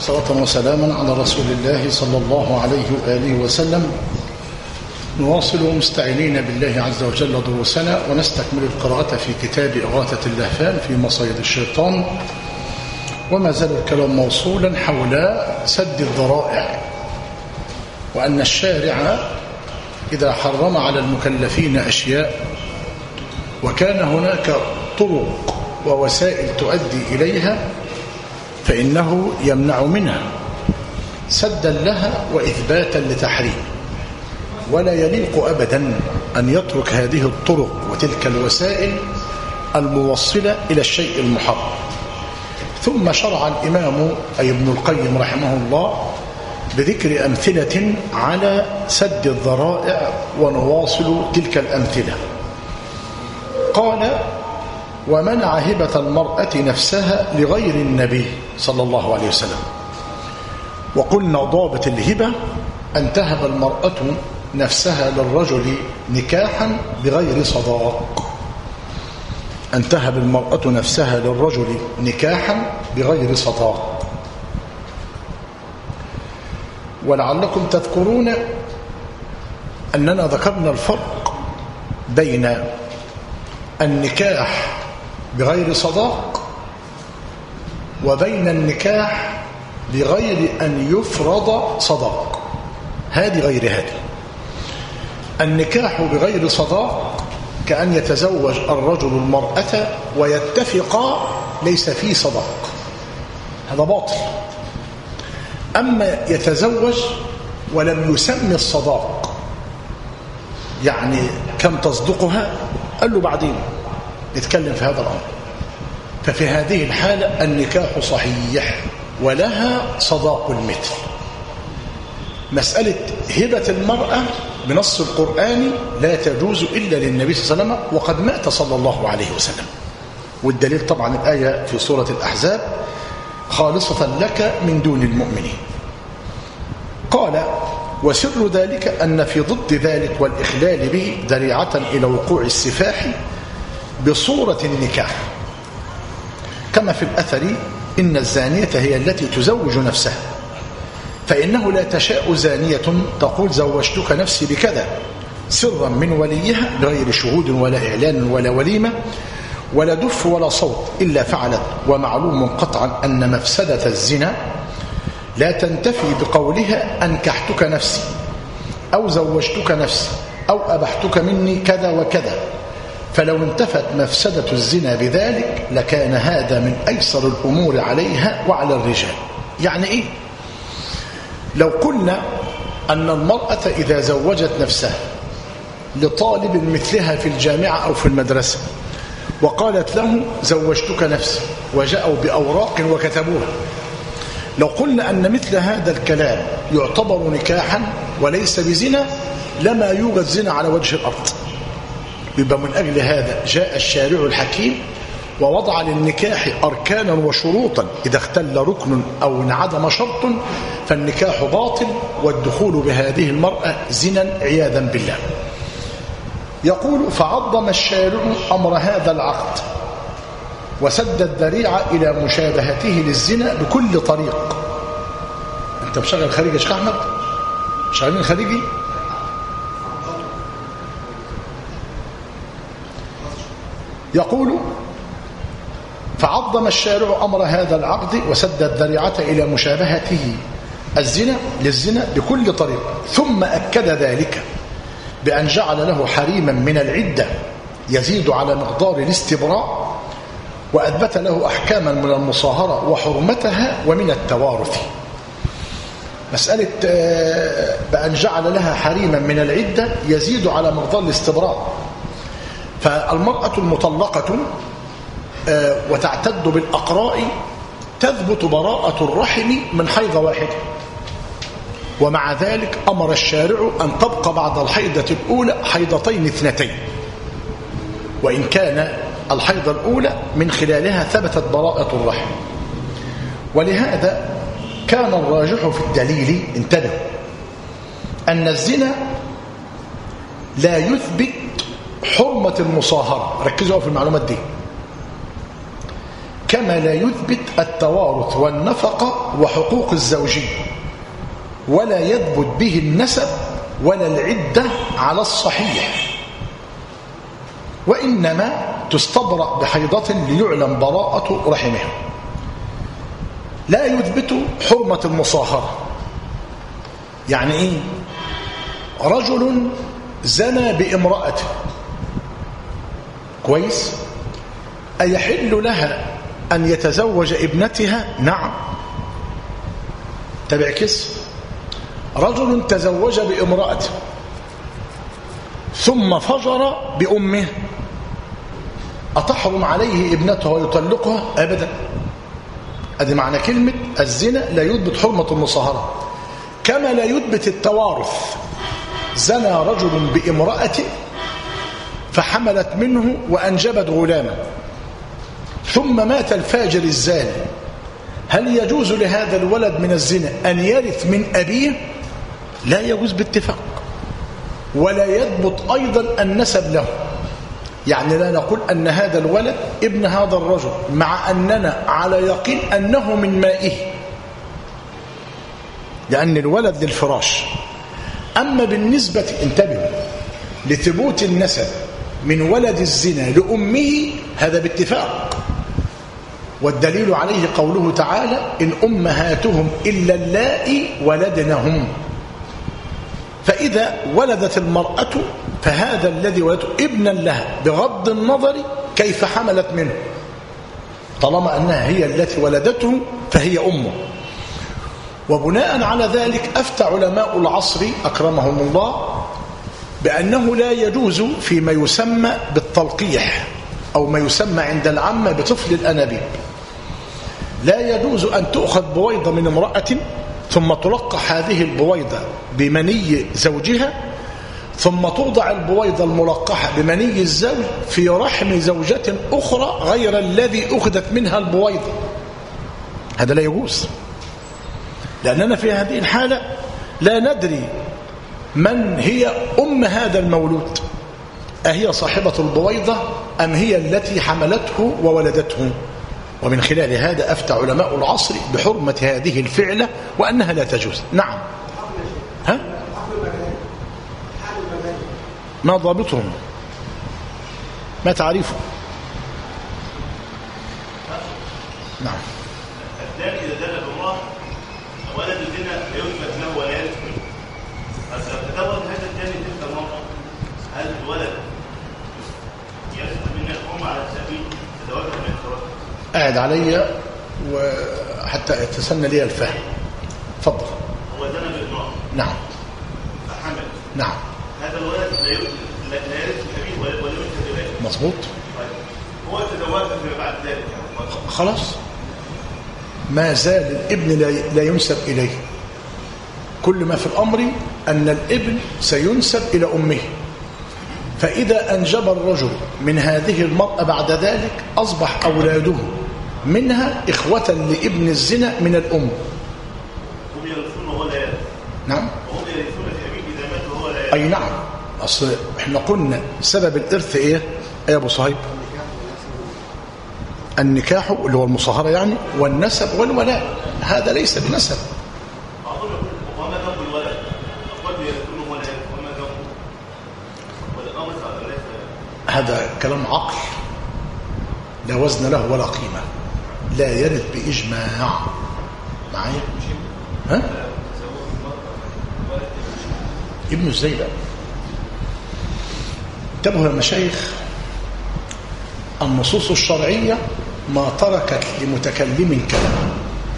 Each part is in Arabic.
صلاة وسلاما على رسول الله صلى الله عليه وآله وسلم. نواصل مستعينين بالله عز وجل دروسنا ونستكمل القراءة في كتاب إغاثة اللهفان في مصايد الشيطان، وما زال الكلام موصولا حول سد الذرائع، وأن الشارع إذا حرم على المكلفين أشياء وكان هناك طرق ووسائل تؤدي إليها فإنه يمنع منها سدا لها وإثباتا لتحريم، ولا يليق أبدا أن يترك هذه الطرق وتلك الوسائل الموصلة إلى الشيء المحرم. ثم شرع الإمام أي ابن القيم رحمه الله بذكر أمثلة على سد الذرائع، ونواصل تلك الأمثلة. قال: ومنع هبة المرأة نفسها لغير النبي صلى الله عليه وسلم. وقلنا ضابط الهبة أن تهب المرأة نفسها للرجل نكاحا بغير صداق، أن تهب المرأة نفسها للرجل نكاحا بغير صداق. ولعلكم تذكرون أننا ذكرنا الفرق بين النكاح بغير صداق وبين النكاح بغير أن يفرض صداق. هذه غير هذه. النكاح بغير صداق كأن يتزوج الرجل المرأة ويتفقا ليس فيه صداق، هذا باطل. أما يتزوج ولم يسمي الصداق، يعني كم تصدقها، قال له بعدين نتكلم في هذا الأمر، ففي هذه الحالة النكاح صحيح ولها صداق المثل. مسألة هبة المرأة بنص القرآن لا تجوز إلا للنبي صلى الله عليه وسلم وقد مات صلى الله عليه وسلم، والدليل طبعا الآية في سورة الأحزاب: خالصة لك من دون المؤمنين. قال: وسر ذلك أن في ضد ذلك والإخلال به ذريعة إلى وقوع السفاح بصورة النكاح، كما في الأثر: إن الزانية هي التي تزوج نفسها، فإنه لا تشاء زانية تقول زوجتك نفسي بكذا سرا من وليها بغير شهود ولا إعلان ولا وليمة ولا دف ولا صوت إلا فعلت. ومعلوم قطعا أن مفسدة الزنا لا تنتفي بقولها أنكحتك نفسي أو زوجتك نفسي أو أبحتك مني كذا وكذا، فلو انتفت مفسدة الزنا بذلك لكان هذا من أيسر الأمور عليها وعلى الرجال. يعني إيه؟ لو قلنا أن المرأة إذا زوجت نفسها لطالب مثلها في الجامعة أو في المدرسة وقالت له زوجتك نفسي وجاءوا بأوراق وكتبوها، لو قلنا أن مثل هذا الكلام يعتبر نكاحا وليس بزنا لما يوجد زنا على وجه الأرض. يبقى من أجل هذا جاء الشارع الحكيم ووضع للنكاح أركانا وشروطا، إذا اختل ركن أو انعدم شرط فالنكاح باطل والدخول بهذه المرأة زنا عياذا بالله. يقول: فعظم الشارع أمر هذا العقد وسد الذريعة إلى مشابهته للزنا بكل طريق. أنت مشغل خارجي يا شيخ أحمد؟ شغالين خارجي؟ يقول: فعظم الشارع أمر هذا العقد وسد الذريعة إلى مشابهته الزنا للزنا بكل طريق، ثم أكد ذلك بأن جعل له حريما من العدة يزيد على مقدار الاستبراء، وأثبت له أحكاما من المصاهرة وحرمتها ومن التوارث. مسألة بأن جعل لها حريما من العدة يزيد على مقدار الاستبراء، فالمرأة المطلقة وتعتد بالأقراء تثبت براءة الرحم من حيضة واحدة، ومع ذلك أمر الشارع أن تبقى بعد الحيضة الأولى حيضتين اثنتين، وإن كان الحيضة الأولى من خلالها ثبتت براءة الرحم. ولهذا كان الراجح في الدليل، انتبه، أن الزنا لا يثبت حرمة المصاهرة. ركزوا في المعلومات دي. كما لا يثبت التوارث والنفقة وحقوق الزوجية، ولا يثبت به النسب ولا العدة على الصحيح، وإنما تستبرأ بحيضة ليعلم براءة رحمها. لا يثبت حرمة المصاهرة. يعني إيه؟ رجل زنى بامرأته، كويس، أيحل لها أن يتزوج ابنتها؟ نعم. تبعكس، رجل تزوج بامرأته ثم فجر بأمه، أتحرم عليه ابنته ويطلقها؟ أبدا. هذه معنى كلمة الزنا لا يثبت حرمة المصاهرة. كما لا يثبت التوارث. زنى رجل بامرأته فحملت منه وأنجبت غلاما، ثم مات الفاجر الزاني، هل يجوز لهذا الولد من الزنا أن يرث من أبيه؟ لا يجوز باتفاق. ولا يثبت أيضا النسب له. يعني لا نقول أن هذا الولد ابن هذا الرجل مع أننا على يقين أنه من مائه، لأن الولد للفراش. أما بالنسبة، انتبهوا، لثبوت النسب من ولد الزنا لأمه، هذا باتفاق. والدليل عليه قوله تعالى: إن أمهاتهم إلا اللائي ولدنهم. فإذا ولدت المرأة فهذا الذي ولدته ابنا لها بغض النظر كيف حملت منه، طالما أنها هي التي ولدته فهي أمه. وبناء على ذلك أفتى علماء العصر أكرمهم الله بأنه لا يجوز فيما يسمى بالتلقيح أو ما يسمى عند العامة بطفل الأنابيب، لا يجوز أن تؤخذ بويضة من امرأة ثم تلقح هذه البويضة بمني زوجها، ثم توضع البويضة الملقحة بمني الزوج في رحم زوجة أخرى غير الذي أخذت منها البويضة. هذا لا يجوز، لأننا في هذه الحالة لا ندري من هي أم هذا المولود، أهي صاحبة البويضة أم هي التي حملته وولدته. ومن خلال هذا أفتى علماء العصر بحرمة هذه الفعلة وأنها لا تجوز. نعم. ها؟ ما ضابطهم؟ ما تعريفه؟ نعم. الثاني إذا دل بالله ولد الزنا يثبت له ولا يثبت منه، فتدور هذا الثاني تلك المرأة، هل الولد يثبت من الأم على سبيل تزوجها من الزواج؟ قاعد علي وحتى يتسنى لي الفهم. تفضل. هو زنى بالمرأة. نعم. فحمل. نعم. هذا الولد لا يرث أبيه ولا يرث أبيه. مظبوط. طيب. هو تزوجها فيما بعد ذلك يعني. خلاص. ما زال الابن لا ينسب إليه. كل ما في الأمر أن الابن سينسب إلى أمه. فإذا أنجب الرجل من هذه المرأة بعد ذلك أصبح أولاده منها إخوة لابن الزنا من الأم. هم يرثون وهو لا يرث. نعم. وهم يرثون في أبيه إذا مات وهو لا يرث. أي نعم. أصل إحنا قلنا سبب الإرث إيه يا أبو صهيب؟ النكاح اللي هو المصاهرة يعني، والنسب والولاء. هذا ليس بنسب. أظن وما ذنب الولد؟ قد يرثونه ولا يرث، وما ذنبه؟ والأمر ليس. هذا كلام عقل لا وزن له ولا قيمة، لا يرث بإجماع. معايا؟ ها؟ ابنه ازاي بقى؟ انتبهوا يا مشايخ، النصوص الشرعية ما تركت لمتكلم كلام.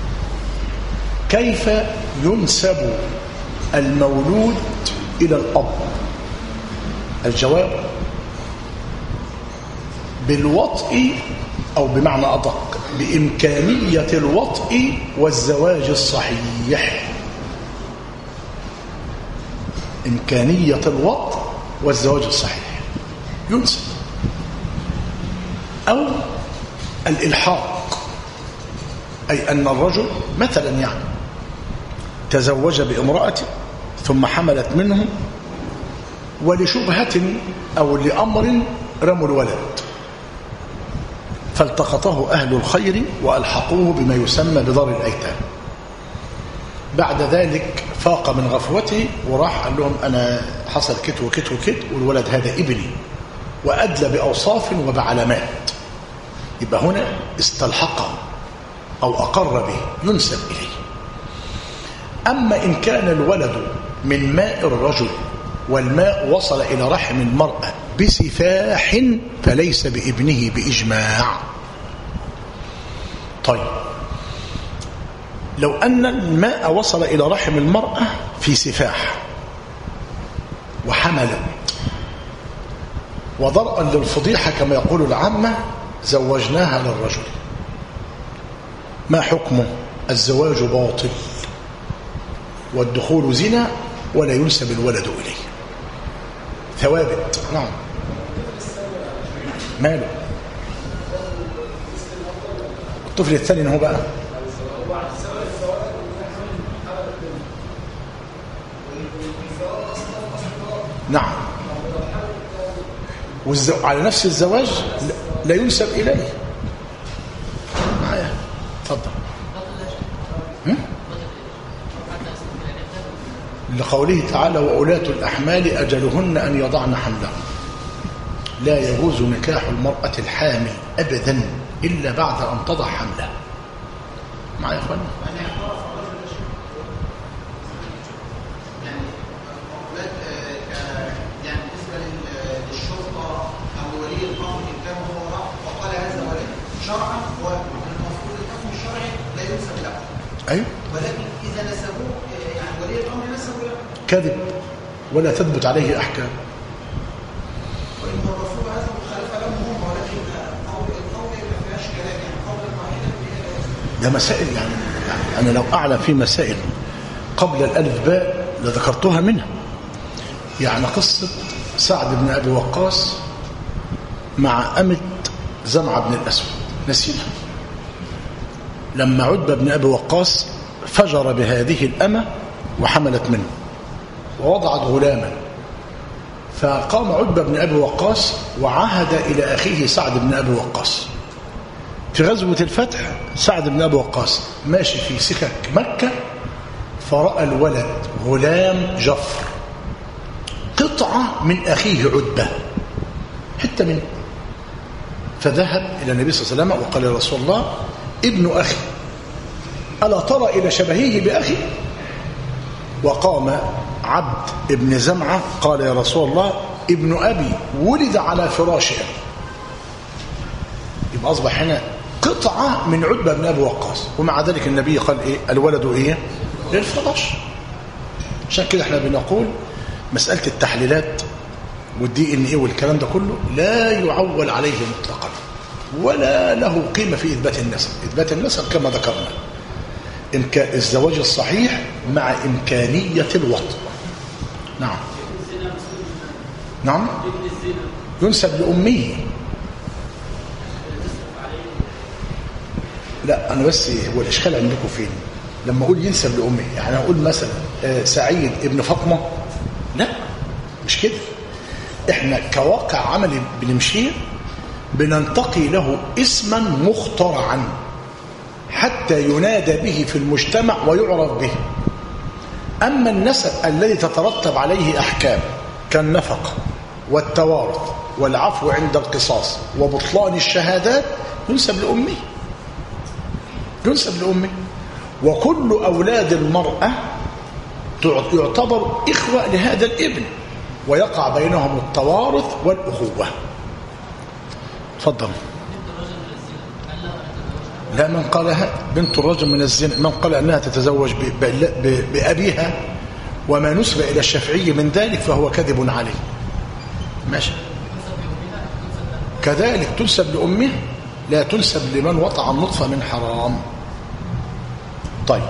كيف ينسب المولود إلى الأب؟ الجواب: بالوطء، أو بمعنى أدق بإمكانية الوطء والزواج الصحيح. إمكانية الوطء والزواج الصحيح ينسب. أو الإلحاق، أي أن الرجل مثلا يعني تزوج بامرأة ثم حملت منه، ولشبهة أو لأمر رموا الولد، فالتقطه أهل الخير وألحقوه بما يسمى بدار الأيتام. بعد ذلك فاق من غفوته وراح قال لهم أنا حصل كت وكت وكت، والولد هذا ابني، وأدلى بأوصاف وبعلامات. يبقى هنا استلحقه أو أقر به، ينسب إليه. أما إن كان الولد من ماء الرجل والماء وصل إلى رحم المرأة بسفاح فليس بابنه بإجماع. طيب، لو أن الماء وصل إلى رحم المرأة في سفاح وحملت، وضرءا للفضيحة كما يقول العامة زوجناها للرجل، ما حكمه؟ الزواج باطل والدخول زنا ولا ينسب الولد إليه. ثوابت. نعم. ماله الطفل الثاني هو بقى؟ نعم. على نفس الزواج لا ينسب إليه. معايا؟ تفضل. لقوله تعالى وأولاة الأحمال أجلهن أن يضعن حملهن. لا يجوز نكاح المرأة الحامل أبدا إلا بعد أن تضع حملها. معايا يا أخوانا؟ شرعا والمفروض الحكم الشرعي لا ينسب له. أيوه. ولكن إذا نسبوه يعني ولي الأمر نسبوا له. كذب ولا تثبت عليه أحكام. وإن الرسول هذا مخالفة لهم هم، ولكن القول ما فيهاش كلام، يعني قول واحدا. ده مسائل يعني أنا لو أعلم في مسائل قبل الألف باء لذكرتها منها. يعني قصة سعد بن أبي وقاص مع أمة زمعة بن الأسود، نسينا لما عتبة بن أبي وقاص فجر بهذه الأمة وحملت منه ووضعت غلاما، فقام عتبة بن أبي وقاص وعهد إلى أخيه سعد بن أبي وقاص. في غزوة الفتح سعد بن أبي وقاص ماشي في سكك مكة، فرأى الولد غلام جفر قطعة من أخيه عتبة، حتى منه، فذهب إلى النبي صلى الله عليه وسلم وقال يا رسول الله ابن أخي ألا ترى إلى شبهه بأخي؟ وقام عبد ابن زمعة قال يا رسول الله ابن أبي ولد على فراشه. يبقى أصبح هنا قطعة من عتبة بن أبي وقاص، ومع ذلك النبي قال إيه؟ الولد إيه؟ للفراش. عشان كده احنا بنقول مسألة التحليلات والدي ان ايه والكلام ده كله لا يعول عليه مطلقا ولا له قيمة في إثبات النسب. إثبات النسب كما ذكرنا الزواج الصحيح مع إمكانية الوطء. نعم. نعم. ينسب لأمه. لا أنا بس هو الإشكال عندكم فين؟ لما أقول ينسب لأمه يعني أقول مثلا سعيد ابن فاطمة، لا مش كده. احنا كواقع عملي بنمشيه بننتقي له اسما مخترعا حتى ينادى به في المجتمع ويعرف به. أما النسب الذي تترتب عليه أحكام كالنفقة والتوارث والعفو عند القصاص وبطلان الشهادات ينسب لأمه. ينسب لأمه. وكل أولاد المرأة يعتبر إخوة لهذا الابن ويقع بينهم التوارث والأخوة. تفضل. لا، من قالها بنت الرجل من الزنا، من قال أنها تتزوج بأبيها وما نسب إلى الشافعي من ذلك فهو كذب عليه. ماشي. كذلك تنسب لأمه، لا تنسب لمن وطع النطفة من حرام. طيب،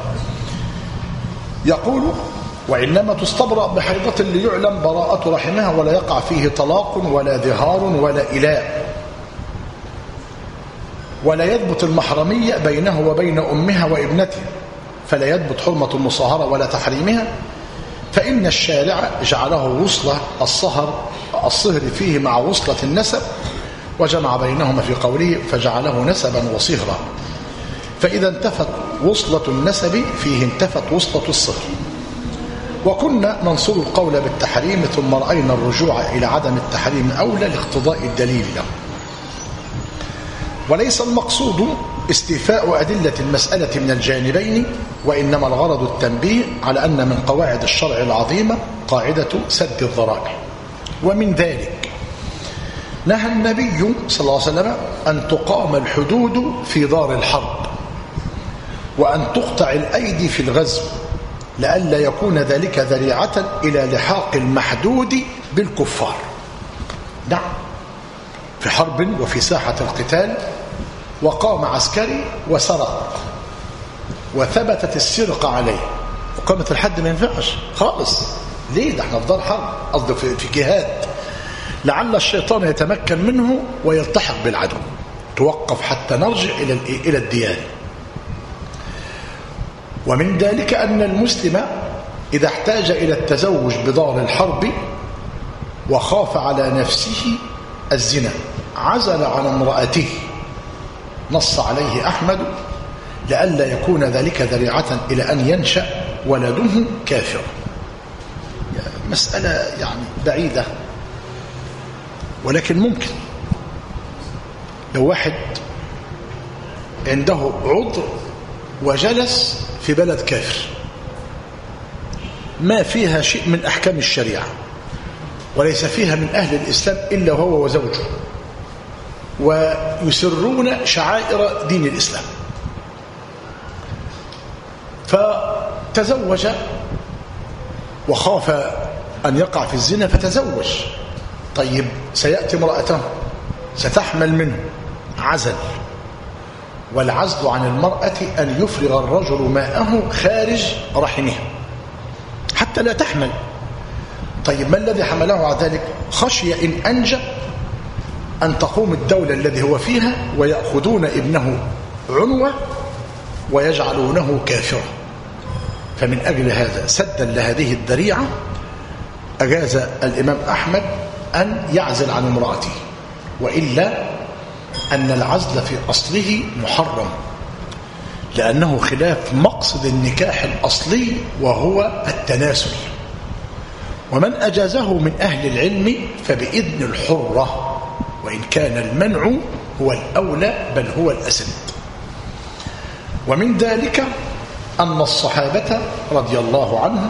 يقول وإنما تستبرأ بحيضة ليعلم براءة رحمها ولا يقع فيه طلاق ولا ظهار ولا إلاء، ولا يثبت المحرمية بينه وبين أمها وابنته، فلا يثبت حرمة المصاهرة ولا تحريمها، فإن الشارع جعله وصلة الصهر فيه مع وصلة النسب، وجمع بينهما في قوله فجعله نسبا وصهرا. فإذا انتفت وصلة النسب فيه انتفت وصلة الصهر. وكنا ننصر القول بالتحريم ثم رأينا الرجوع إلى عدم التحريم أولى لاقتضاء الدليل له. وليس المقصود استيفاء أدلة المسألة من الجانبين، وإنما الغرض التنبيه على أن من قواعد الشرع العظيمة قاعدة سد الذرائع. ومن ذلك نهى النبي صلى الله عليه وسلم أن تقام الحدود في دار الحرب، وأن تقطع الأيدي في الغزو، لئلا يكون ذلك ذريعة إلى لحاق المحدود بالكفار. نعم، في حرب وفي ساحة القتال وقام عسكري وسرق وثبتت السرقة عليه، وقامت الحد ما ينفعش خالص. ليه؟ ده احنا في دار حرب، قصدي في جهاد، لعل الشيطان يتمكن منه ويلتحق بالعدو، توقف حتى نرجع إلى الديانة. ومن ذلك أن المسلم إذا احتاج إلى التزوج بدار الحرب وخاف على نفسه الزنا عزل عن امرأته، نص عليه أحمد لئلا يكون ذلك ذريعة إلى أن ينشأ ولده كافرا. مسألة يعني بعيدة، ولكن ممكن لو واحد عنده عذر وجلس في بلد كافر ما فيها شيء من أحكام الشريعة وليس فيها من أهل الإسلام إلا هو وزوجه، ويسرون شعائر دين الإسلام، فتزوج وخاف أن يقع في الزنا فتزوج. طيب سيأتي امرأته ستحمل منه، عزل، والعزل عن المرأة أن يفرغ الرجل ماءه خارج رحمها حتى لا تحمل. طيب ما الذي حمله على ذلك؟ خشية إن أنجب أن تقوم الدولة الذي هو فيها ويأخذون ابنه عنوة ويجعلونه كافرا. فمن أجل هذا سدا لهذه الذريعة أجاز الإمام أحمد أن يعزل عن امرأته، وإلا أن العزل في أصله محرم، لأنه خلاف مقصد النكاح الأصلي وهو التناسل. ومن أجازه من أهل العلم فبإذن الحرة، وإن كان المنع هو الأولى بل هو الأسد. ومن ذلك أن الصحابة رضي الله عنهم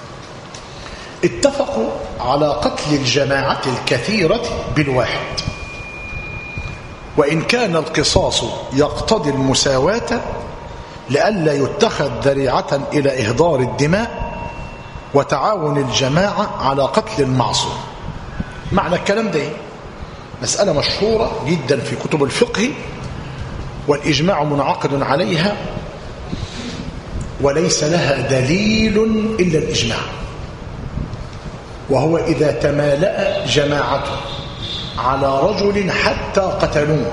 اتفقوا على قتل الجماعة الكثيرة بالواحد، وإن كان القصاص يقتضي المساواة لئلا يتخذ ذريعة إلى إهدار الدماء وتعاون الجماعة على قتل المعصوم. معنى الكلام ده مسألة مشهورة جدا في كتب الفقه، والإجماع منعقد عليها وليس لها دليل إلا الإجماع، وهو إذا تمالأ جماعة على رجل حتى قتلوه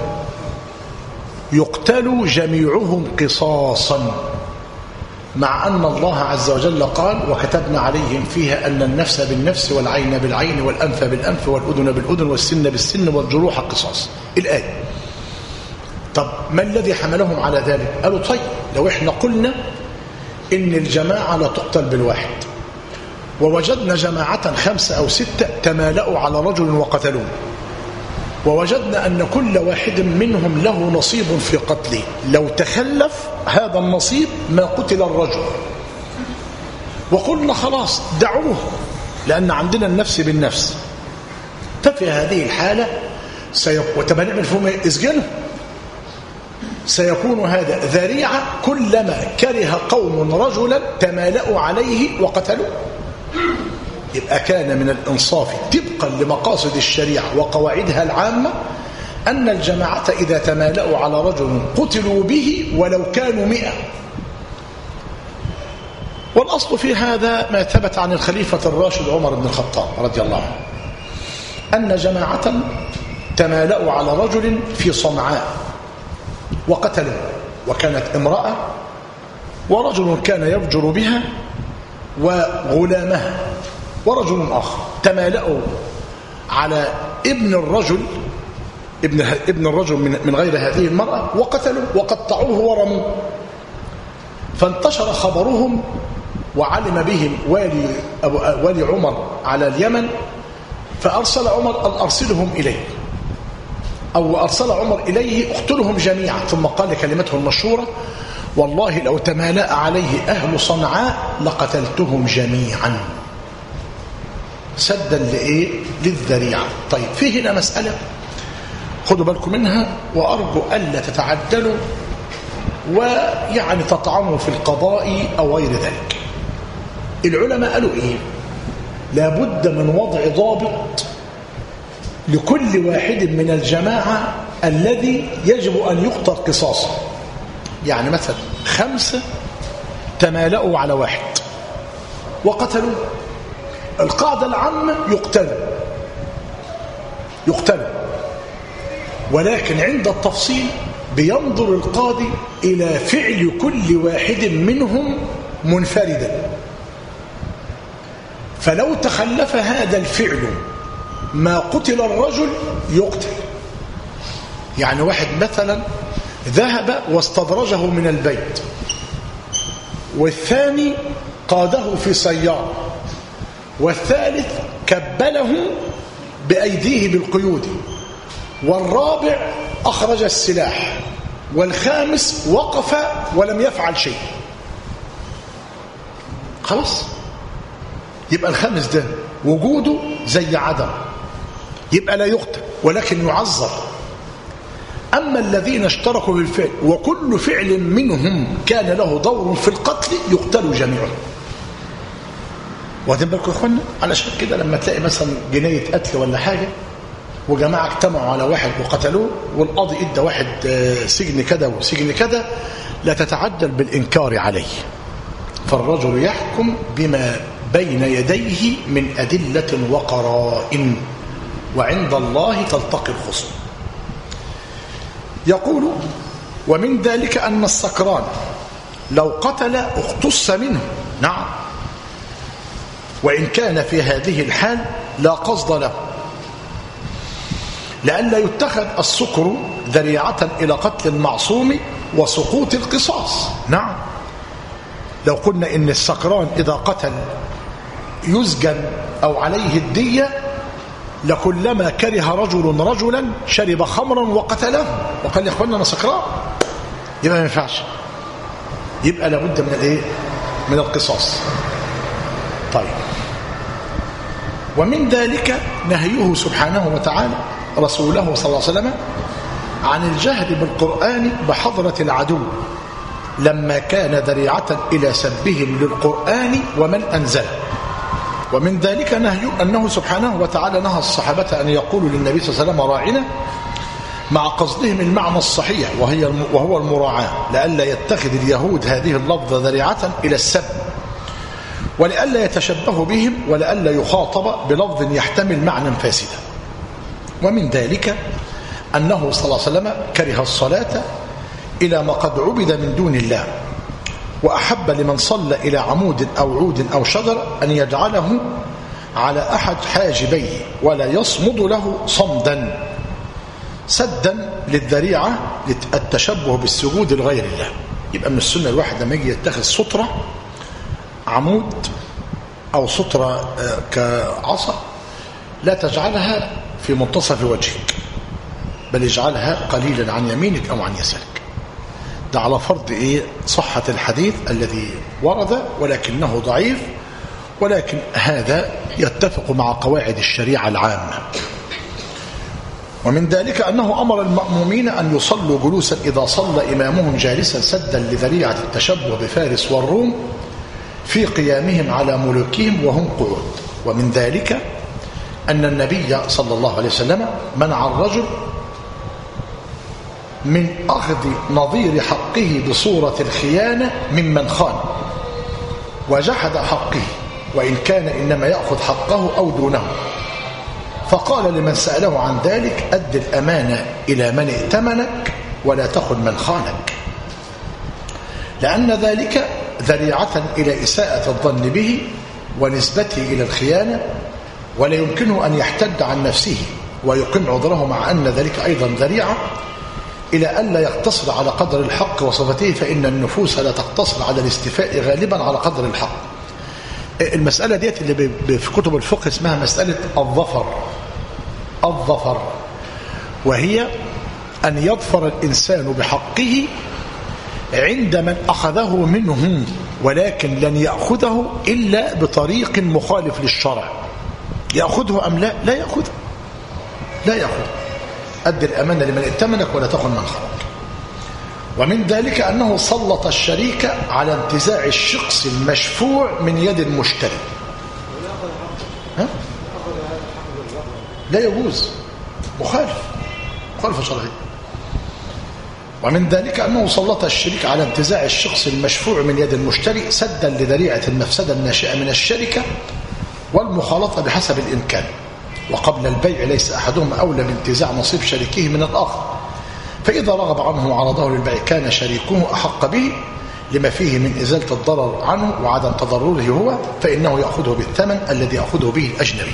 يقتل جميعهم قصاصا، مع أن الله عز وجل قال وكتبنا عليهم فيها أن النفس بالنفس والعين بالعين والأنف بالأنف والأذن بالأذن والسن بالسن والجروح قصاص. الآية. طب ما الذي حملهم على ذلك؟ قالوا طيب لو احنا قلنا إن الجماعة لا تقتل بالواحد، ووجدنا جماعة 5 أو 6 تمالأوا على رجل وقتلوه، ووجدنا أن كل واحد منهم له نصيب في قتله، لو تخلف هذا النصيب ما قتل الرجل، وقلنا خلاص دعوه لأن عندنا النفس بالنفس، ففي هذه الحالة وتبنعمل فهم إسجنه، سيكون هذا ذريعة كلما كره قوم رجلا تمالأوا عليه وقتلوه. يبقى كان من الإنصاف طبقا لمقاصد الشريعة وقواعدها العامة أن الجماعة إذا تمالأوا على رجل قتلوا به ولو كانوا 100. والأصل في هذا ما ثبت عن الخليفة الراشد عمر بن الخطاب رضي الله عنه أن جماعة تمالأوا على رجل في صنعاء وقتلوا، وكانت امرأة ورجل كان يفجر بها وغلامها ورجل آخر، تمالأوا على ابن الرجل ابن الرجل من غير هذه المرأة وقتلوه وقطعوه ورموه. فانتشر خبرهم وعلم بهم والي عمر على اليمن، فأرسل عمر أن أرسلهم إليه، أو أرسل عمر إليه اقتلهم جميعا، ثم قال كلمته المشهورة: والله لو تمالأ عليه أهل صنعاء لقتلتهم جميعا، سدا لإيه؟ للذريعة. طيب في هنا مسألة خدوا بالكم منها، وأرجو ألا تتعدلوا ويعني تطعنوا في القضاء أو غير ذلك. العلماء قالوا إيه؟ لابد من وضع ضابط لكل واحد من الجماعة الذي يجب أن يقتل قصاصا. يعني مثلا 5 تمالأوا على 1 وقتلوا، القاعدة العامة يقتلوا، ولكن عند التفصيل بينظر القاضي إلى فعل كل واحد منهم منفردا، فلو تخلف هذا الفعل ما قتل الرجل يقتل. يعني واحد مثلا ذهب واستدرجه من البيت، والثاني قاده في سيارة، والثالث كبله بأيديه بالقيود، والرابع أخرج السلاح، والخامس وقف ولم يفعل شيء. خلاص، يبقى الخامس ده وجوده زي عدم، يبقى لا يقتل ولكن يعذر. أما الذين اشتركوا بالفعل وكل فعل منهم كان له دور في القتل يقتلوا جميعا. واخدين بالكم يا اخوانا؟ علشان كده لما تلاقي مثلا جناية قتل ولا حاجة وجماعة اجتمعوا على واحد وقتلوه، والقاضي ادى واحد سجن كذا وسجن كذا، لا تتعجل بالإنكار عليه، فالرجل يحكم بما بين يديه من أدلة وقرائن، وعند الله تلتقي الخصوم. يقول: ومن ذلك أن السكران لو قتل اختص منه، نعم، وإن كان في هذه الحال لا قصد له، لئلا يتخذ السكر ذريعة إلى قتل المعصوم وسقوط القصاص. نعم، لو قلنا إن السكران إذا قتل يسجن أو عليه الدية، لكلما كره رجل رجلا شرب خمرا وقتله وقال يا اخوانا انا سكران، يبقى ما ينفعش، يبقى لابد من الايه؟ من القصاص. طيب، ومن ذلك نهيه سبحانه وتعالى رسوله صلى الله عليه وسلم عن الجهر بالقرآن بحضرة العدو لما كان ذريعة إلى سبهم للقرآن ومن أنزله. ومن ذلك نهي أنه سبحانه وتعالى نهى الصحابة أن يقولوا للنبي صلى الله عليه وسلم راعنا، مع قصدهم المعنى الصحيح وهو المراعاة، لئلا يتخذ اليهود هذه اللفظة ذريعة إلى السب، ولئلا يتشبه بهم، ولئلا يخاطب بلفظ يحتمل معنى فاسدا. ومن ذلك أنه صلى الله عليه وسلم كره الصلاة إلى ما قد عبد من دون الله، وأحب لمن صلى إلى عمود أو عود أو شجر أن يجعله على أحد حاجبيه ولا يصمد له صمدا، سدا للذريعة للتشبه بالسجود لغير الله. يبقى من السنة الواحد لما يجي يتخذ سطرة عمود أو سطرة كعصا لا تجعلها في منتصف وجهك، بل اجعلها قليلا عن يمينك أو عن يسارك. ده على فرض إيه؟ صحة الحديث الذي ورد، ولكنه ضعيف، ولكن هذا يتفق مع قواعد الشريعة العامة. ومن ذلك أنه أمر المأمومين أن يصلوا جلوسا إذا صلى إمامهم جالسا، سدا لذريعة التشبه بفارس والروم في قيامهم على ملوكهم وهم قعود. ومن ذلك أن النبي صلى الله عليه وسلم منع الرجل من أخذ نظير حقه بصورة الخيانة ممن خان وجحد حقه، وإن كان إنما يأخذ حقه أو دونه، فقال لمن سأله عن ذلك: أد الأمانة إلى من ائتمنك ولا تخن من خانك، لأن ذلك ذريعة إلى إساءة الظن به ونسبته إلى الخيانة، ولا يمكنه أن يحتد عن نفسه ويقيم عذره مع أن ذلك أيضا ذريعة إلى أن لا يقتصر على قدر الحق وصفته، فإن النفوس لا تقتصر على الاستيفاء غالبا على قدر الحق. المسألة ديت اللي في كتب الفقه اسمها مسألة الظفر، وهي أن يظفر الإنسان بحقه عند من أخذه منه، ولكن لن يأخذه إلا بطريق مخالف للشرع. يأخذه أم لا؟ لا يأخذ. أد الأمانة لمن ائتمنك ولا تخن من خانك. ومن ذلك أنه سلط الشريك على انتزاع الشخص المشفوع من يد المشتري. لا يجوز، مخالف شرعي. ومن ذلك أنه سلط الشريك على انتزاع الشخص المشفوع من يد المشتري سدا لذريعة المفسدة الناشئة من الشركة والمخالطة بحسب الإمكان. وقبل البيع ليس أحدهما أولى بانتزاع نصيب شريكه من الآخر، فإذا رغب عنه وعرضه للبيع كان شريكه أحق به لما فيه من إزالة الضرر عنه وعدم تضرره هو، فإنه يأخذه بالثمن الذي يأخذه به الأجنبي.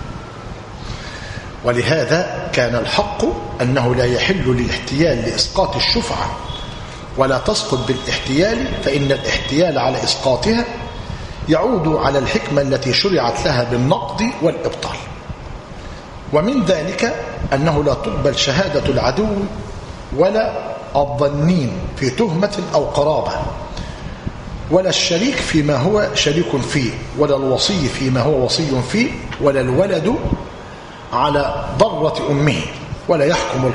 ولهذا كان الحق أنه لا يحل للاحتيال لإسقاط الشفعة ولا تسقط بالاحتيال، فإن الاحتيال على إسقاطها يعود على الحكمة التي شرعت لها بالنقض والإبطال. ومن ذلك أنه لا تقبل شهادة العدو ولا الظنين في تهمة أو قرابة، ولا الشريك فيما هو شريك فيه، ولا الوصي فيما هو وصي فيه، ولا الولد على ضرة أمه، ولا يحكم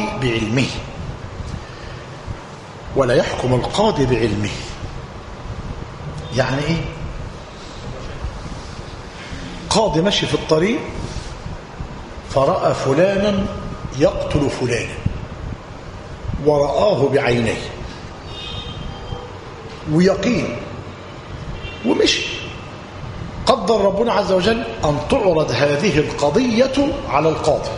القاضي بعلمه. يعني إيه؟ قاضي ماشي في الطريق فرأى فلانا يقتل فلانا ورآه بعينيه ويقين ومشي، قدر ربنا عز وجل أن تعرض هذه القضية على القاضي،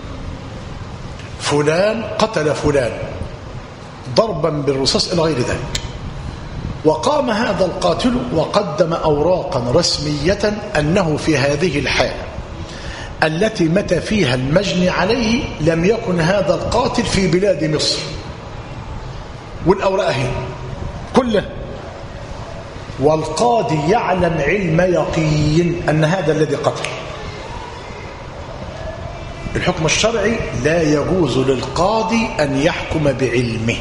فلان قتل فلان ضربا بالرصاص إلى غير ذلك، وقام هذا القاتل وقدم أوراقا رسمية أنه في هذه الحالة التي متى فيها المجني عليه لم يكن هذا القاتل في بلاد مصر، والأوراق هي كله، والقاضي يعلم علم يقين أن هذا الذي قتل. الحكم الشرعي لا يجوز للقاضي أن يحكم بعلمه.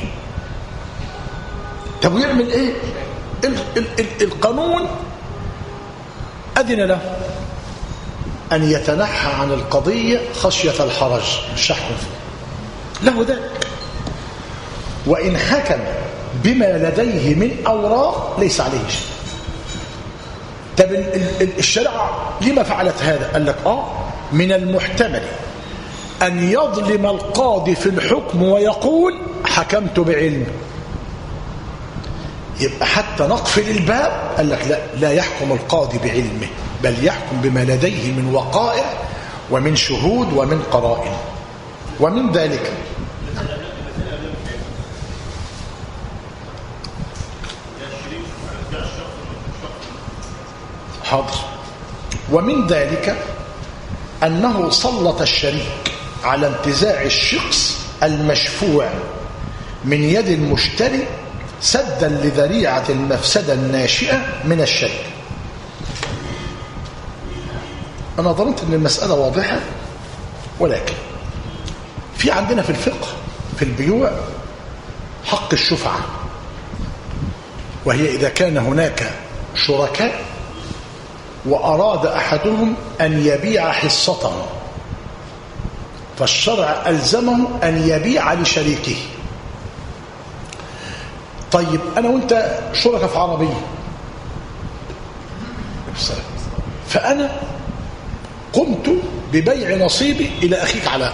طب يعمل إيه؟ القانون أذن له أن يتنحى عن القضية خشية الحرج، مش هحكم فيه، له ذلك. وإن حكم بما لديه من أوراق ليس عليه شيء. طب الشريعة لما فعلت هذا؟ قال لك من المحتمل أن يظلم القاضي في الحكم ويقول حكمت بعلم، يبقى حتى نقفل الباب قال لك لا يحكم القاضي بعلمه، بل يحكم بما لديه من وقائع ومن شهود ومن قرائن. ومن ذلك حاضر. ومن ذلك أنه سلط الشريك على انتزاع الشخص المشفوع من يد المشتري سدا لذريعة المفسدة الناشئة من الشركة. أنا ظننت أن المسألة واضحة، ولكن في عندنا في الفقه في البيوع حق الشفعة، وهي إذا كان هناك شركاء وأراد أحدهم أن يبيع حصته فالشرع ألزمه أن يبيع لشريكه. طيب أنا وأنت شركاء في عربية، فأنا قمت ببيع نصيبي إلى أخيك علاء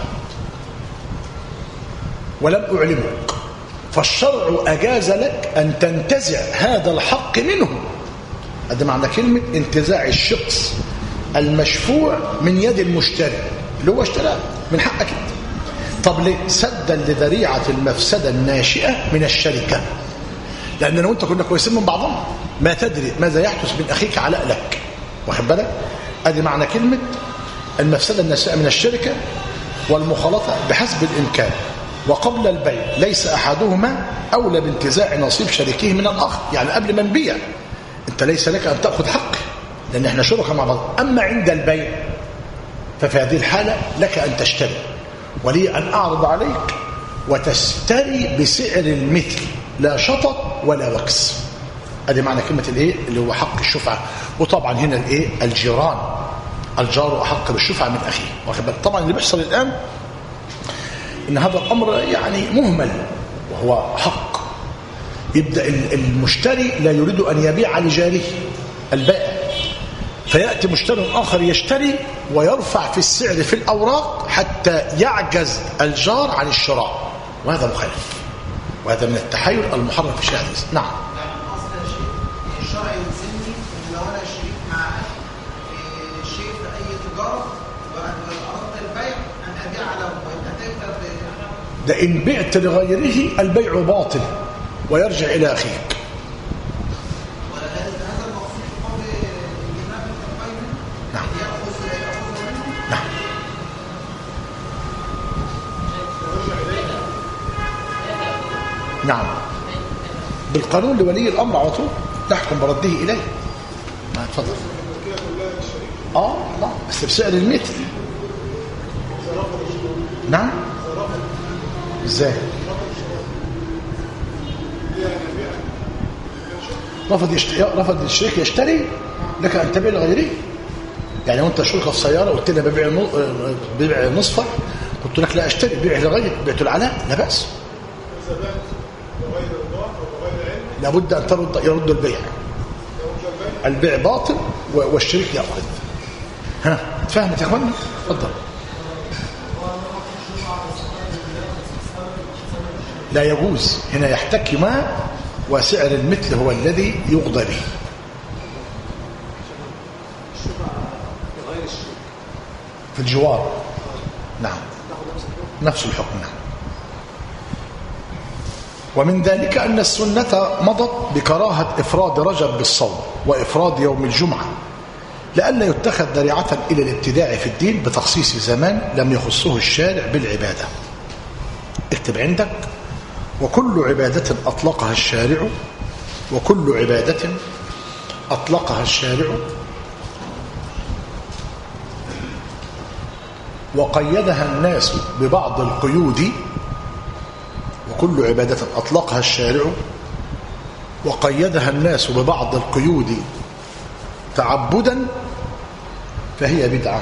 ولم أعلمك، فالشرع أجاز لك أن تنتزع هذا الحق منه. هذا معنى كلمة انتزاع الشخص المشفوع من يد المشتري اللي هو اشتراه من حقك انت. طب ليه؟ سدا لذريعة المفسدة الناشئة من الشركة، لأن لو أنت كنا كويسين من بعضنا ما تدري ماذا يحدث من أخيك علاء لك، واخد بالك؟ ادي معنى كلمة المفسدة الناشئة من الشركة، والمخالطة بحسب الإمكان، وقبل البيع ليس أحدهما أولى بانتزاع نصيب شريكه من الآخر. يعني قبل ما نبيع أنت ليس لك أن تأخذ حقه لأن احنا شركاء مع بعض. أما عند البيع ففي هذه الحالة لك أن تشتري ولي أن أعرض عليك وتشتري بسعر المثل لا شطط ولا وكس. ادي معنى كلمه الايه اللي هو حق الشفعه. وطبعا هنا الايه الجيران، الجار احق بالشفعه من اخيه. واخد بالك؟ طبعا اللي بيحصل الان ان هذا الامر يعني مهمل وهو حق. يبدا المشتري لا يريد ان يبيع لجاره البائع، فياتي مشتري اخر يشتري ويرفع في السعر في الاوراق حتى يعجز الجار عن الشراء، وهذا مخالف، وهذا من التحايل المحرم في الشريعه. نعم. الشرع يلزمني ان لو انا شريك مع شيء في اي تجاره واردت البيع ان ابيع له ويبقى ده ان بعت لغيره البيع باطل ويرجع الى اخيك. هذا المقصود في قول الامام ابن القيم. نعم. ياخذ نعم. نعم. بالقانون لولي الامر على طول تحكم برده اليه. اتفضل. لا بس بسعر المثل. نعم. ازاي؟ رفض الشريك يشتري لك ان تبيع لغيره. يعني وانت شركه في سياره قلت لي ببيع نصفك، قلت لك لا اشتري، بيع لغيري، بعت العلاء لا باس. لابد ان يرد البيع. البيع باطل والشريك ياخذ. ها فهمت يا اخوانا؟ اتفضل. لا يجوز، هنا يحتكما وسعر المثل هو الذي يقضى به. في الجوار نعم نفس الحكم. نعم. ومن ذلك أن السنة مضت بكراهة إفراد رجب بالصوم وإفراد يوم الجمعة لئلا يتخذ ذريعة إلى الابتداع في الدين بتخصيص زمان لم يخصه الشارع بالعبادة. اكتب عندك: وكل عبادة أطلقها الشارع، وكل عبادة أطلقها الشارع وقيدها الناس ببعض القيود، وكل عبادة أطلقها الشارع وقيدها الناس ببعض القيود تعبدا فهي بدعة.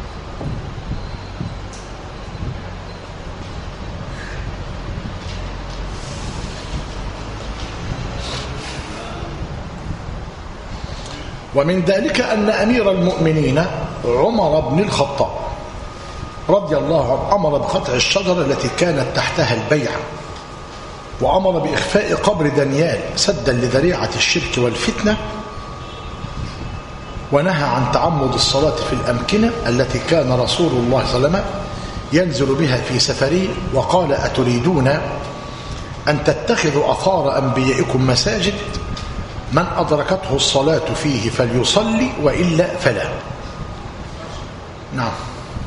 ومن ذلك أن أمير المؤمنين عمر بن الخطاب رضي الله عنه أمر بقطع الشجرة التي كانت تحتها البيعة، وأمر بإخفاء قبر دانيال سدا لذريعة الشرك والفتنة، ونهى عن تعمد الصلاة في الأمكنة التي كان رسول الله صلى الله عليه وسلم ينزل بها في سفره، وقال: أتريدون أن تتخذوا آثار أنبيائكم مساجد؟ من أدركته الصلاة فيه فليصلي وإلا فلا. نعم.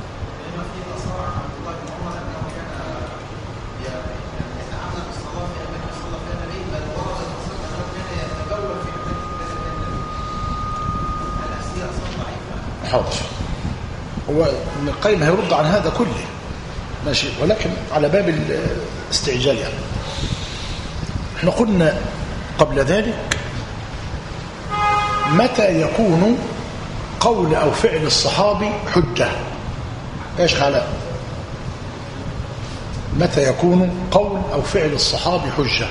حاضر. هو ابن القيم هيرد عن هذا كله ماشي، ولكن على باب الاستعجال. يعني احنا قلنا قبل ذلك متى يكون قول أو فعل الصحابي حجة؟ ايش خلاء؟ متى يكون قول أو فعل الصحابي حجة؟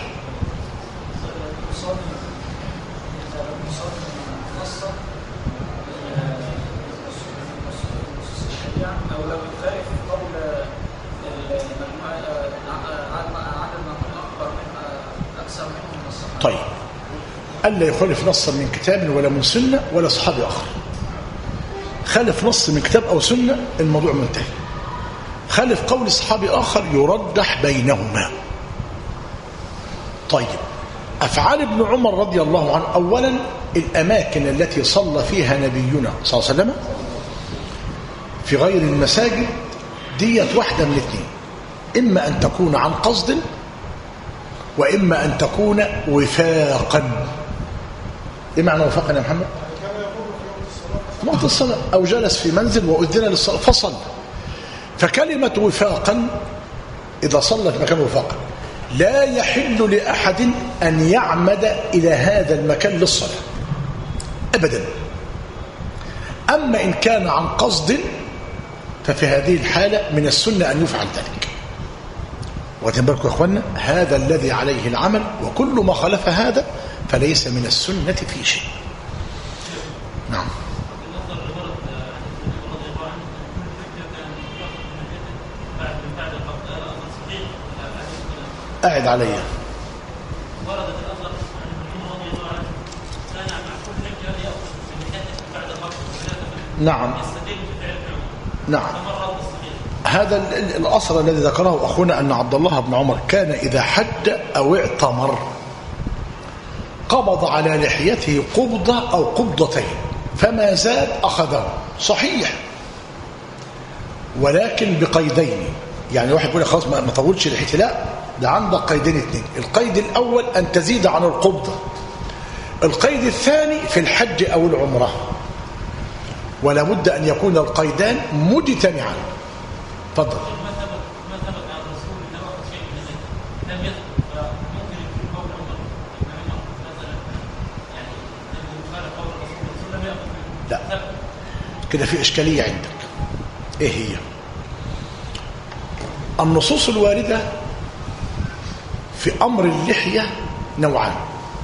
طيب، ألا يخالف نصا من كتاب ولا من سنة ولا صحابي آخر. خالف نص من كتاب أو سنة الموضوع منتهي. خالف قول صحابي آخر يرجح بينهما. طيب، أفعال ابن عمر رضي الله عنه: أولا الأماكن التي صلى فيها نبينا صلى الله عليه وسلم في غير المساجد ديت واحدة من اثنين، إما أن تكون عن قصد وإما أن تكون وفاقا. إيه معنى وفاقا يا محمد؟ في وقت الصلاة أو جلس في منزل وأذن للصلاة فصل. فكلمة وفاقا إذا صلى في مكان وفاقا لا يحل لأحد أن يعمد إلى هذا المكان للصلاة أبدا. أما إن كان عن قصد ففي هذه الحالة من السنة أن يفعل ذلك. واخدين بالكم يا اخوانا؟ هذا الذي عليه العمل، وكل ما خالف هذا فليس من السنة في شيء. نعم. أعد علي. نعم نعم. هذا الأصل الذي ذكره أخونا أن عبد الله بن عمر كان إذا حج أو اعتمر قبض على لحيته قبضة أو قبضتين فما زاد أخذه. صحيح، ولكن بقيدين. يعني واحد يقول خلاص ما طولش لحيتي، لا، ده عندك قيدين اثنين. القيد الأول أن تزيد عن القبضة، القيد الثاني في الحج أو العمرة، ولا بد أن يكون القيدان مجتمعان. تفضل. ما ثبت عن الرسول انه اخذ شيء من الزكاه لم يثبت، فممكن يكون قول عمر مثلا يعني انه قال قول الرسول لم ياخذ. لا، كده في اشكاليه عندك. ايه هي؟ النصوص الوارده في امر اللحيه نوعان: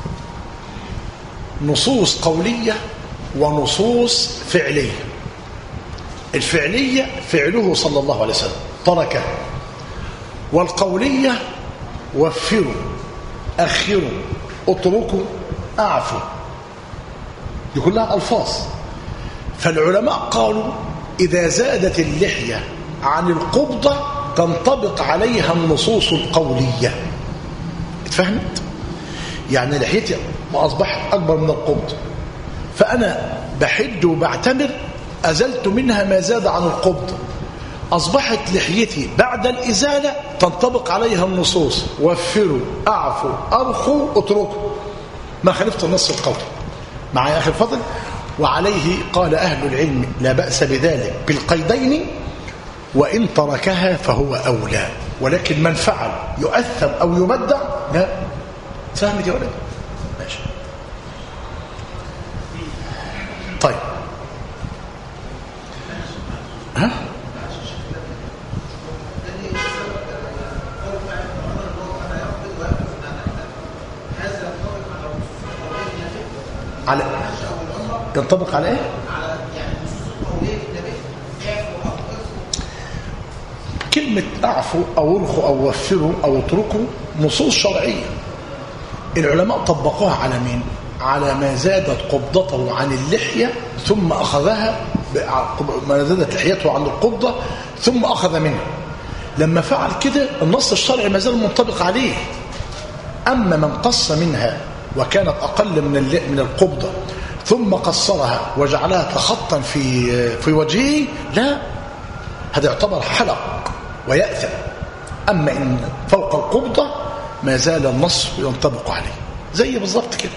نصوص قوليه ونصوص فعليه. الفعلية فعله صلى الله عليه وسلم تركه، والقولية وفروا، أخروا، اتركوا، أعفوا، دي كلها ألفاظ. فالعلماء قالوا إذا زادت اللحية عن القبضة تنطبق عليها النصوص القولية. اتفهمت؟ يعني لحيتي ما أصبحت أكبر من القبض، فأنا بحج وبعتمر أزلت منها ما زاد عن القبض، أصبحت لحيتي بعد الإزالة تنطبق عليها النصوص وفروا، أعفوا، أرخوا، اتركوا، ما خالفت النص القولي. معي أخي الفضل؟ وعليه قال أهل العلم لا بأس بذلك بالقيدين، وإن تركها فهو أولى، ولكن من فعل يؤثم أو يبدع لا. فهمت يا ولد؟ ماشي. طيب، ها؟ على ينطبق على ايه؟ كلمة اعفوا او ارخوا او وفروا او اتركوا نصوص شرعية. العلماء طبقوها على مين؟ على ما زادت قبضته عن اللحية ثم أخذها، ما زادت لحيته عن القبضة ثم أخذ منها. لما فعل كده النص الشرعي ما زال منطبق عليه. أما من قص منها وكانت أقل من القبضة ثم قصرها وجعلها خطا في وجهه، لا، هذا يعتبر حلق ويأثم. أما إن فوق القبضة ما زال النص ينطبق عليه. زي بالضبط كده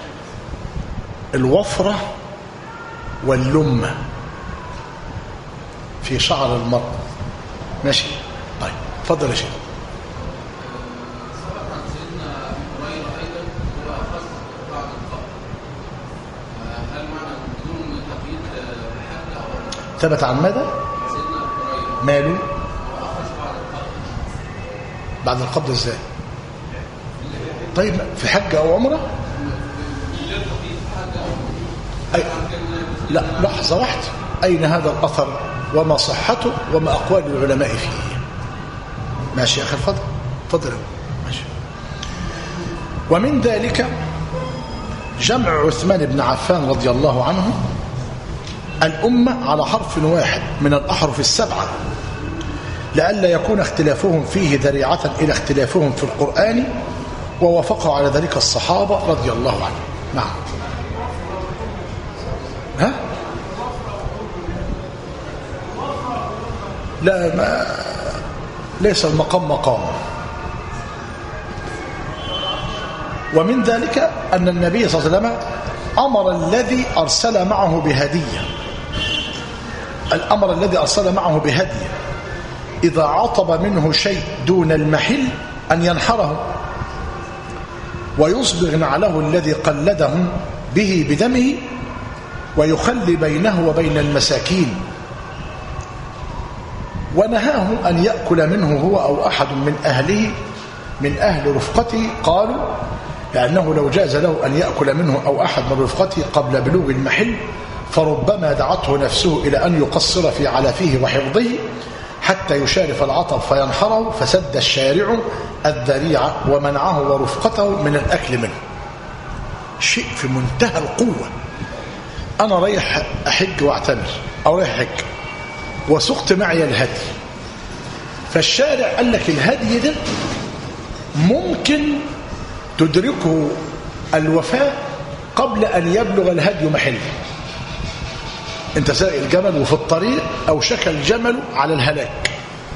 الوفرة واللمة في شعر المرء. ماشي؟ طيب، اتفضل يا شيخ. ثبت عن ماذا؟ ماله؟ بعد القبض ازاي؟ طيب في حج او عمره؟ لا، لحظة واحدة، أين هذا الأثر وما صحته وما أقوال العلماء فيه؟ ماشي يا أخي الفضل؟ تفضل. ماشي. ومن ذلك جمع عثمان بن عفان رضي الله عنه الأمة على حرف واحد من الأحرف السبعة لئلا يكون اختلافهم فيه ذريعة إلى اختلافهم في القرآن، ووافقوا على ذلك الصحابة رضي الله عنهم. نعم. ها؟ لا، ليس المقام مقام. ومن ذلك أن النبي صلى الله عليه وسلم أمر الذي أرسل معه بهدية، الأمر الذي أرسل معه بهدية إذا عطب منه شيء دون المحل أن ينحره ويصبغ نعله الذي قلده به بدمه ويخلي بينه وبين المساكين، ونهاه أن يأكل منه هو أو أحد من أهله من أهل رفقته. قالوا لأنه لو جاز له أن يأكل منه أو أحد من رفقته قبل بلوغ المحل فربما دعته نفسه إلى أن يقصر في علفه وحفظه حتى يشارف العطب فينحره، فسد الشارع الذريعة ومنعه ورفقته من الأكل منه. شيء في منتهى القوة. أنا رايح أحج واعتمر أو رايح أحج وسقت معي الهدي، فالشارع قال لك الهدي ده ممكن تدركه الوفاة قبل أن يبلغ الهدي محله. انت سائق الجمل وفي الطريق أوشك الجمل على الهلاك،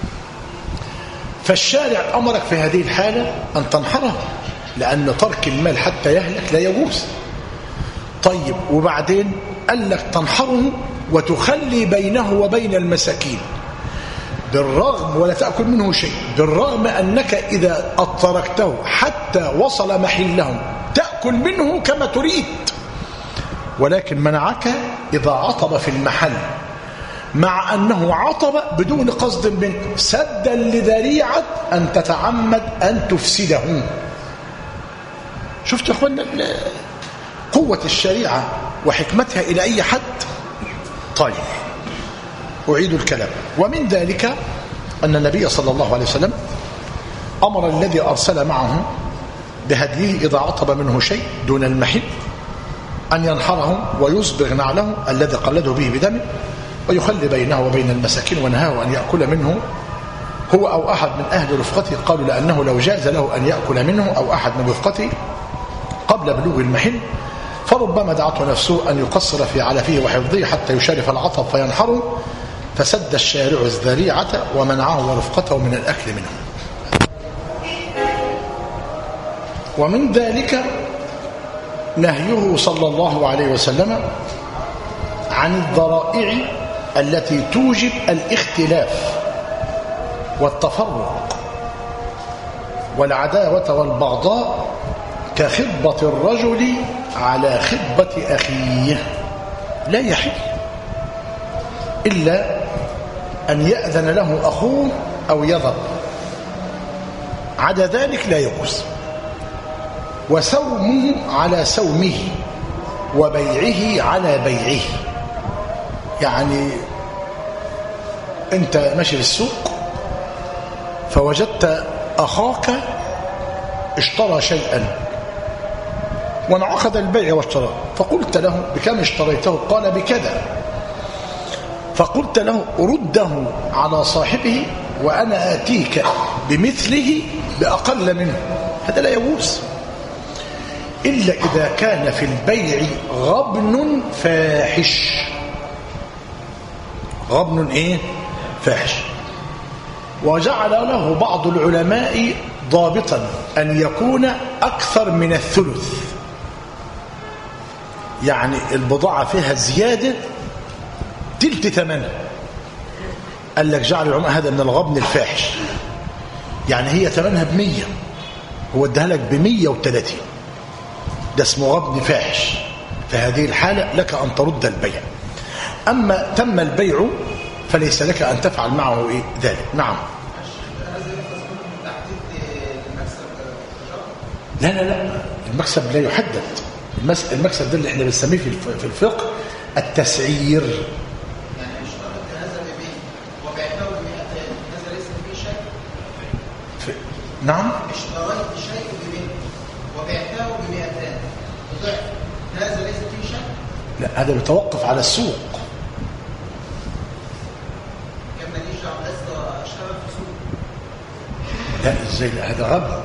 فالشارع أمرك في هذه الحالة أن تنحره، لأن ترك المال حتى يهلك لا يجوز. طيب وبعدين قال لك تنحره وتخلي بينه وبين المساكين، بالرغم ولا تأكل منه شيء، بالرغم أنك إذا تركته حتى وصل محلهم تأكل منه كما تريد، ولكن منعك إذا عطب في المحل، مع أنه عطب بدون قصد منك سدا لذريعة أن تتعمد أن تفسده. شفت يا أخوانا قوة الشريعة وحكمتها إلى أي حد؟ طيب أعيد الكلام. ومن ذلك أن النبي صلى الله عليه وسلم أمر الذي أرسل معه بهديه إذا عطب منه شيء دون المحل أن ينحره ويصبغ نعله الذي قلده به بدمه ويخلي بينه وبين المساكين، ونهاه أن يأكل منه هو أو أحد من أهل رفقته. قالوا لأنه لو جاز له أن يأكل منه أو أحد من رفقته قبل بلوغ المحل فربما دعته نفسه أن يقصر في علفه وحفظه حتى يشارف العطب فينحره، فسد الشارع الذريعة ومنعه ورفقته من الأكل منه. ومن ذلك نهيه صلى الله عليه وسلم عن الذرائع التي توجب الاختلاف والتفرق والعداوة والبغضاء، كخطبة الرجل على خطبة أخيه، لا يحل إلا أن يأذن له أخوه أو يذر، عدا ذلك لا يجوز. وسومه على سومه وبيعه على بيعه، يعني أنت ماشي في السوق فوجدت أخاك اشترى شيئا وانعقد البيع والشراء، فقلت له بكم اشتريته؟ قال بكذا، فقلت له رده على صاحبه وأنا آتيك بمثله بأقل منه. هذا لا يجوز إلا إذا كان في البيع غبن فاحش. غبن إيه؟ فاحش. وجعل له بعض العلماء ضابطا أن يكون أكثر من الثلث، يعني البضاعة فيها زيادة تلت ثمنها. قال لك جعل العلماء هذا من الغبن الفاحش، يعني هي ثمنها ب100 هو اداها لك ب130، ده اسمه غبن فاحش. في هذه الحالة لك أن ترد البيع. أما تم البيع فليس لك أن تفعل معه إيه ذلك. نعم. لا لا لا، المكسب لا يحدد. المكسب ده اللي احنا بنسميه في الفقه التسعير. يعني اشترط هذا ببيع وبعته ب200، هذا ليس فيه شيء. نعم. اشتريت شيء ببيع وبعته ب200 ضعف، هذا ليس فيه شيء. لا، هذا بيتوقف على السوق. كما ليش لست اشتغل في سوق. لا ازاي؟ لا، هذا غبن.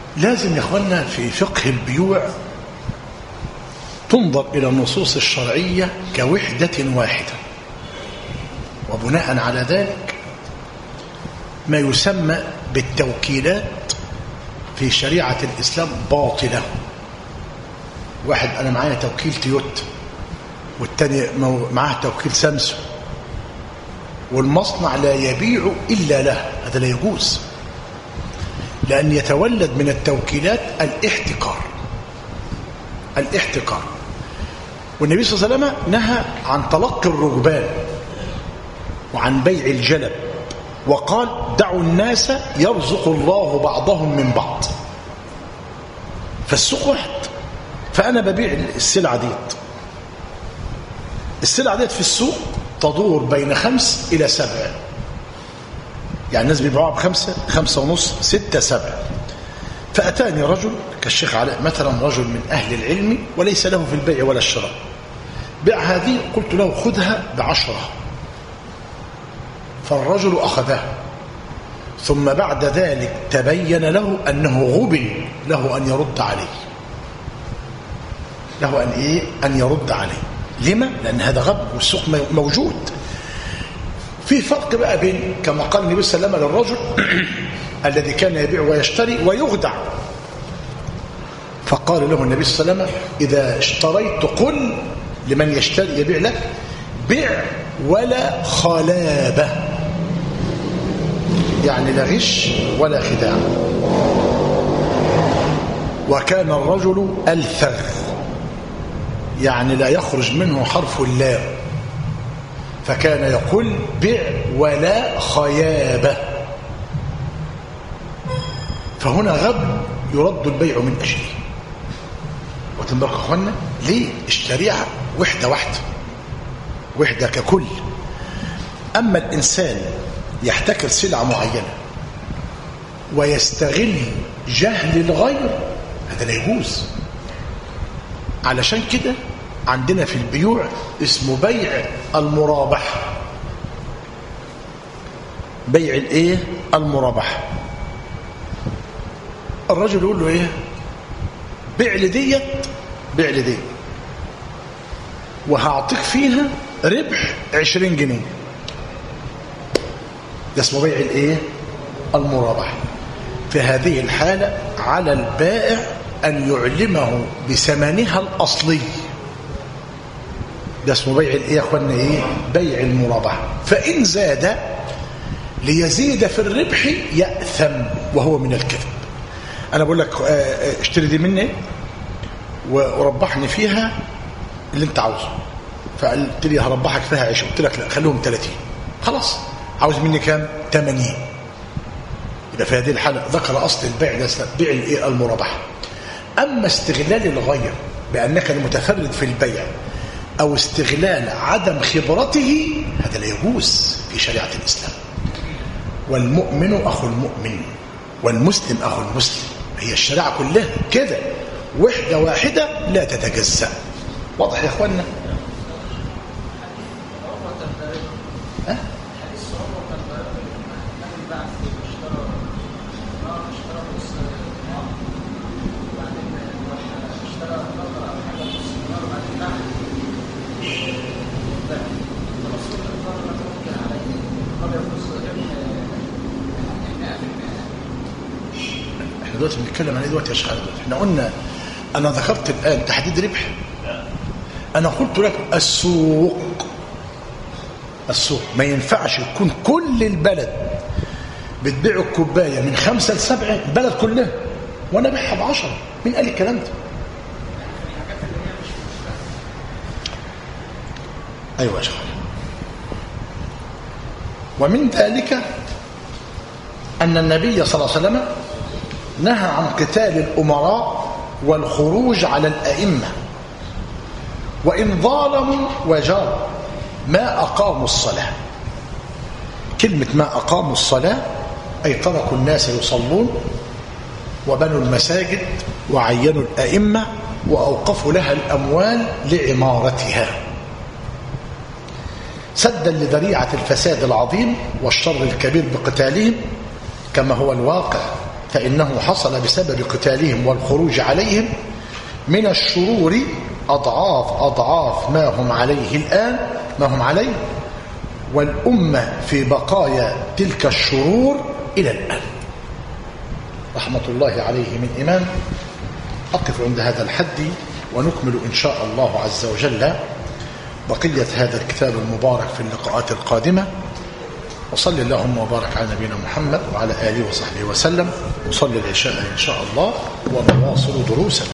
لازم يا اخوانا في فقه البيوع تنظر إلى النصوص الشرعية كوحدة واحدة، وبناء على ذلك ما يسمى بالتوكيلات في شريعة الإسلام باطلة. واحد أنا معايا توكيل تويوتا والتاني معاه توكيل سامسونج والمصنع لا يبيع إلا له، هذا لا يجوز، لأن يتولد من التوكيلات الاحتكار. والنبي صلى الله عليه وسلم نهى عن تلقي الركبان وعن بيع الجلب، وقال دعوا الناس يرزق الله بعضهم من بعض. فالسوق واحد، فأنا ببيع السلعة ديت في السوق تدور بين 5 إلى 7، يعني الناس بيبيعوها ب5 5.5 6 7. فأتاني رجل كالشيخ علاء مثلا، رجل من أهل العلم وليس له في البيع ولا الشراء، بيع هذه، قلت له خذها ب10، فالرجل أخذها، ثم بعد ذلك تبين له أنه غبن، له أن يرد عليه، أن يرد عليه. لما؟ لأن هذا غبن والسوق موجود. في فرق بقى بين كما قال النبي صلى الله عليه وسلم للرجل الذي كان يبيع ويشتري ويخدع، فقال له النبي صلى الله عليه وسلم إذا اشتريت قل لمن يشتري يبيع لك بيع ولا خلابة، يعني لا غش ولا خداع. وكان الرجل ألثغ، يعني لا يخرج منه حرف اللام، فكان يقول بيع ولا خيابة، فهنا غب يرد البيع من أجله. وتنبرك أخوانا ليه؟ الشريعة وحدة ككل. أما الإنسان يحتكر سلعة معينة ويستغل جهل الغير، هذا لا يجوز. علشان كده عندنا في البيوع اسمه بيع المرابحة. بيع الايه؟ المرابحة. الرجل يقول له ايه؟ بيع لي ديت وهعطيك فيها ربح 20 جنيه. ده اسمه بيع الايه؟ المرابحة. في هذه الحالة على البائع أن يعلمه بثمنها الأصلي. ده اسمه بيع الايه يا اخوانا؟ ايه؟ بيع المرابحة. فإن زاد ليزيد في الربح يأثم، وهو من الكذب. أنا بقول لك اشتري دي مني وربحني فيها اللي انت عاوزه، فقلت لي هربحك فيها 20، قلت لك لا خليهم 30، خلاص عاوز مني كام؟ 80. يبقى في هذه الحالة ذكر أصل البيع ده بيع الايه؟ المرابحة. أما استغلال الغير بأنك المتفرد في البيع أو استغلال عدم خبرته، هذا لا يجوز في شريعة الإسلام. والمؤمن أخو المؤمن والمسلم أخو المسلم، هي الشريعة كلها كده وحدة واحدة لا تتجزأ. واضح يا أخوانا؟ دلوقتي بنتكلم عن ايه دلوقتي يا شيخ علي؟ احنا قلنا، انا ذكرت الان تحديد ربح. انا قلت لك السوق ما ينفعش يكون كل البلد بتبيع الكوبايه من 5 ل7 البلد كلها وانا ابيعها ب10. مين قال الكلام ده؟ ايوه يا شيخ. ومن ذلك ان النبي صلى الله عليه وسلم نهى عن قتال الأمراء والخروج على الأئمة وإن ظالموا وجاروا ما أقاموا الصلاة. كلمة ما أقاموا الصلاة أي تركوا الناس يصلون وبنوا المساجد وعينوا الأئمة وأوقفوا لها الأموال لعمارتها سدا لذريعة الفساد العظيم والشر الكبير بقتالهم، كما هو الواقع فإنه حصل بسبب قتالهم والخروج عليهم من الشرور أضعاف ما هم عليه الآن، ما هم عليه، والأمة في بقايا تلك الشرور إلى الآن رحمة الله عليه من إمام. أقف عند هذا الحد ونكمل إن شاء الله عز وجل بقية هذا الكتاب المبارك في اللقاءات القادمة. وصل اللهم وبارك على نبينا محمد وعلى آله وصحبه وسلم. وصل العشاء إن شاء الله ونواصل دروسنا.